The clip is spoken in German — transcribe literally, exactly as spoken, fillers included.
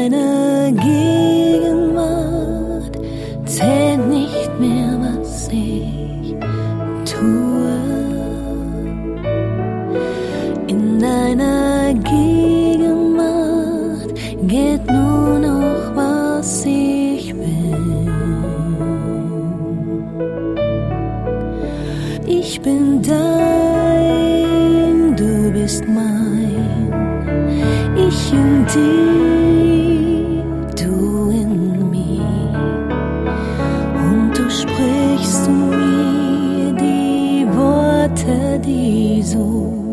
deiner Gegenwart zählt nicht mehr, was ich tue. In deiner Gegenwart geht nur noch, was ich will. Ich bin dein, du bist mein, ich in dir, du in mir, und du sprichst zu mir die Worte, die so